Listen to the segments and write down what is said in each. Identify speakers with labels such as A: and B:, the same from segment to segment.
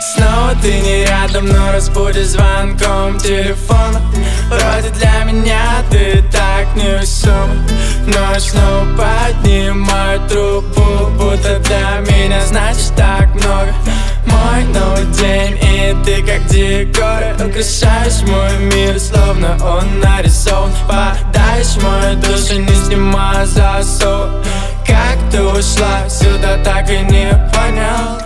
A: Снова ты не рядом, но разбудишь звонком телефона. Вроде для меня ты так невесома, но я снова поднимаю трубку, будто для меня значит так много. Мой новый день, и ты как декор, украшаешь мой мир, словно он нарисован. Попадаешь в мою душу, не снимая засов. Как ты ушла сюда, так и не понял.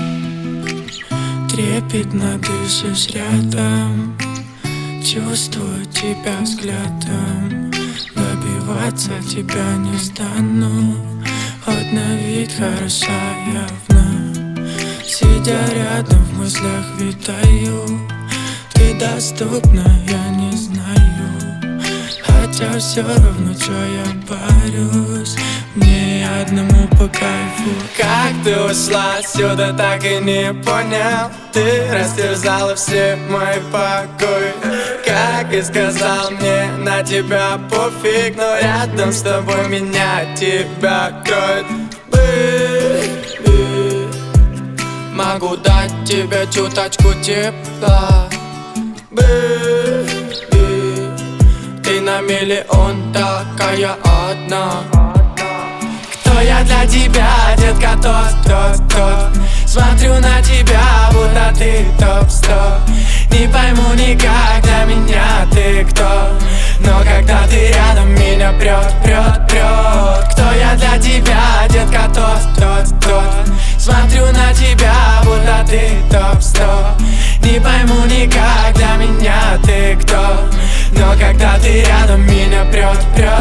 A: Трепетно дышишь рядом, чувствую тебя взглядом. Добиваться тебя не стану, хоть на вид хороша явно. Сидя рядом, в мыслях витаю, ты доступна, я не знаю. Хотя все равно, чё я борюсь, мне одному по кайфу. Как ты ушла сюда, так и не понял. Ты растерзала все мои покои. Как и сказал мне, на тебя пофиг, но рядом с тобой меня тебя кроет. Могу дать тебе чуточку тепла, ты на миллион такая одна. Кто я для тебя, детка, тот. Смотрю на тебя, будто ты топ-100. Не пойму никак, для меня ты кто, но когда ты рядом, меня прет. Кто я для тебя, детка, тот. Смотрю на тебя, будто ты топ-100. Не пойму никак, для меня ты кто, но когда ты рядом, меня прет.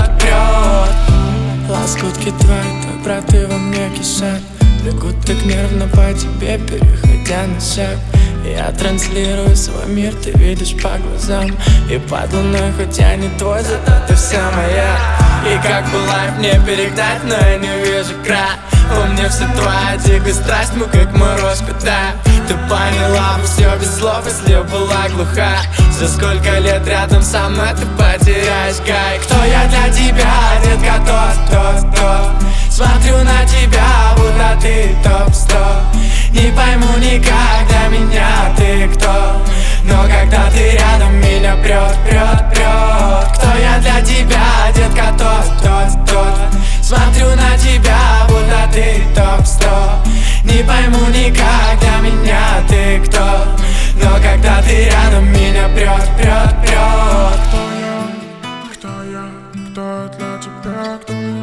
A: Лоскутки твои доброты во мне кишат, бегут так нервно по тебе, переходя на шаг. Я транслирую свой мир, ты видишь по глазам. И под луной, хоть я не твой, зато ты вся моя. И как бы лайф не перегнать, но я не вижу края. У меня все твоя дикая страсть, мы как морозь питаем. Ты поняла бы все без слов, если была глуха. За сколько лет рядом со мной ты потеряешь кайф. Кто я для тебя, детка, тот. Смотрю на тебя, будто ты топ-100. Не пойму никак, для меня ты кто, но когда ты рядом, меня прет. Кто я для тебя, детка, тот. Смотрю на тебя, будто ты топ-100. Не пойму никак, для меня ты кто, но когда ты рядом, меня прет.
B: Кто я для тебя, кто я?